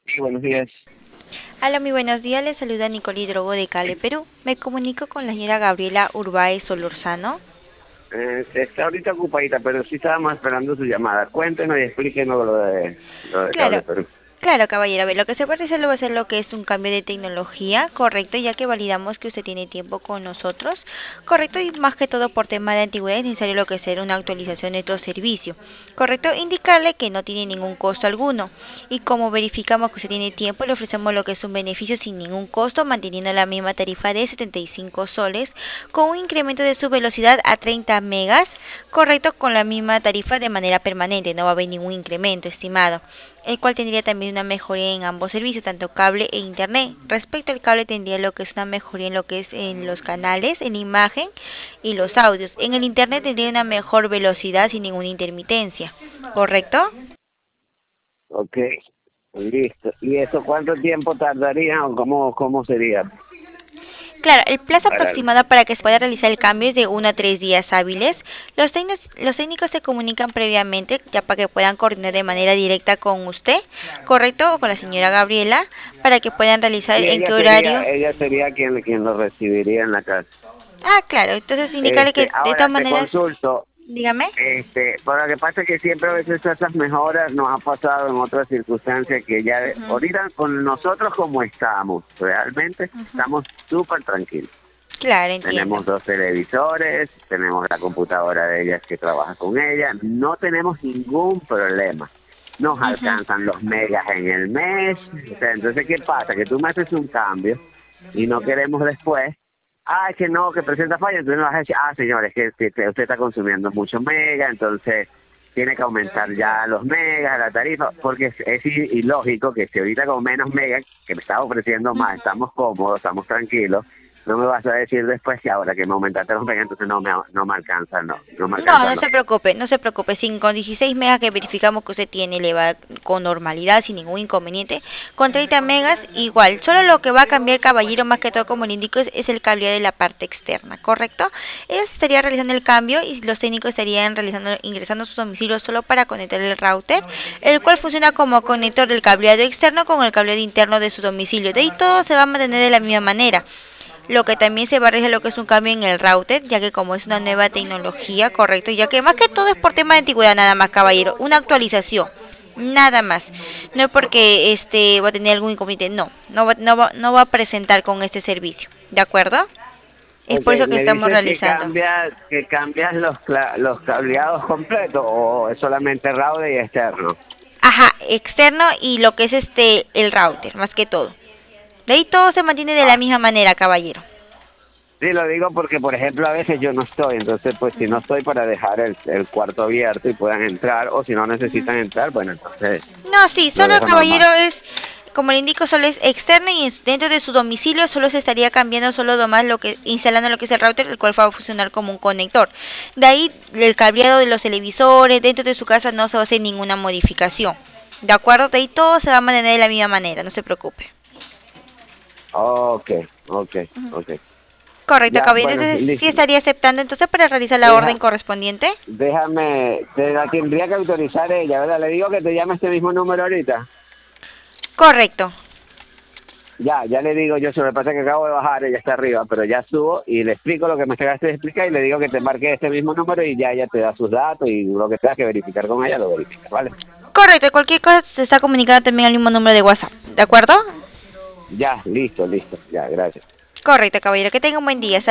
Sí, buenos días. Hola, muy buenos días. Les saluda Nicole Drogo de Cali, Perú. Me comunico con la señora Gabriela Urbáez Solorzano. Está ahorita ocupadita, pero sí estábamos esperando su llamada. Cuéntenos y explíquenos lo de Claro, Cable Perú. claro, caballero. A ver, lo que se puede hacer va a ser lo que es un cambio de tecnología, correcto, ya que validamos que usted tiene tiempo con nosotros, correcto, y más que todo por tema de antigüedad es necesario lo que es una actualización de nuestro servicio, correcto, indicarle que no tiene ningún costo alguno. Y como verificamos que usted tiene tiempo, le ofrecemos lo que es un beneficio sin ningún costo, manteniendo la misma tarifa de 75 soles, con un incremento de su velocidad a 30 megas, correcto, con la misma tarifa de manera permanente, no va a haber ningún incremento, estimado, el cual tendría también una mejoría en ambos servicios, tanto cable e internet. Respecto al cable tendría lo que es una mejoría en lo que es en los canales, en imagen y los audios. En el internet tendría una mejor velocidad sin ninguna intermitencia, ¿correcto? Ok, listo. ¿Y eso cuánto tiempo tardaría o cómo sería? Claro, el plazo Para... aproximado para que se pueda realizar el cambio es de 1 a 3 días hábiles. Los técnicos se comunican previamente ya para que puedan coordinar de manera directa con usted, ¿correcto? O con la señora Gabriela, para que puedan realizar Sí, en qué horario. ella sería quien lo recibiría en la casa. Ah, claro, entonces indicarle que de todas Ahora te maneras, consulto. dígame. Pero lo que pasa es que siempre a veces esas mejoras nos ha pasado en otras circunstancias que ya Ujú, ahorita con nosotros como estamos, realmente ujú. estamos súper tranquilos. Claro, entiendo. Tenemos dos televisores, tenemos la computadora de ella que trabaja con ella, no tenemos ningún problema. Nos Ujú. alcanzan los megas en el mes. O sea, entonces, ¿qué pasa? Que tú me haces un cambio y no queremos después. Ah, es que no, que presenta falla. Entonces me vas a decir, señores, que usted está consumiendo mucho mega, entonces tiene que aumentar ya los megas, la tarifa, porque es ilógico que si ahorita con menos megas, que me está ofreciendo más, estamos cómodos, estamos tranquilos, no me vas a decir después que ahora que me aumentaste los megas, entonces no me alcanza, no me No, alcanza no los... se preocupe, no se preocupe. Con 16 megas que verificamos que usted tiene, le va con normalidad, sin ningún inconveniente. Con 30 megas, igual. Solo lo que va a cambiar, caballero, más que todo, como le indico, es el cableado de la parte externa, ¿correcto? Él estaría realizando el cambio y los técnicos estarían ingresando a su domicilio solo para conectar el router, el cual funciona como conector del cableado externo con el cableado interno de su domicilio. De ahí todo se va a mantener de la misma manera. Lo que también se va a realizar lo que es un cambio en el router, ya que como es una nueva tecnología, correcto, ya que más que todo es por tema de antigüedad nada más, caballero, una actualización, nada más. No es porque va a tener algún inconveniente, no va a presentar con este servicio, ¿de acuerdo? Es Ok, por eso que me estamos dices realizando. que cambias los cableados completos o es solamente router y externo. Ajá, externo y lo que es el router, más que todo. De ahí todo se mantiene de la Ah, misma manera, caballero. sí, lo digo porque, por ejemplo, a veces yo no estoy, entonces, pues, si no estoy para dejar el cuarto abierto y puedan entrar, o si no necesitan entrar, bueno, entonces No, sí, lo solo el dejo normal. caballero es, como le indico, solo es externo y dentro de su domicilio solo se estaría cambiando solo nomás instalando lo que es el router, el cual va a funcionar como un conector. De ahí el cableado de los televisores dentro de su casa no se va a hacer ninguna modificación. ¿De acuerdo? De ahí todo se va a mantener de la misma manera, no se preocupe. Ok, ok, ok. Correcto, Ya, caballero. bueno, Entonces, sí listo. estaría aceptando entonces para realizar la orden Deja, correspondiente. te la tendría que autorizar ella, ¿verdad? Le digo que te llame este mismo número ahorita. Correcto. Ya le digo yo, se me pasa que acabo de bajar, ella está arriba, pero ya subo y le explico lo que me acabaste de explicar y le digo que te marque este mismo número y ya ella te da sus datos y lo que tengas que verificar con ella lo verifica, ¿vale? Correcto, cualquier cosa se está comunicando también al mismo número de WhatsApp. ¿De acuerdo? Ya, listo, ya, gracias. Correcto, caballero. Que tenga un buen día.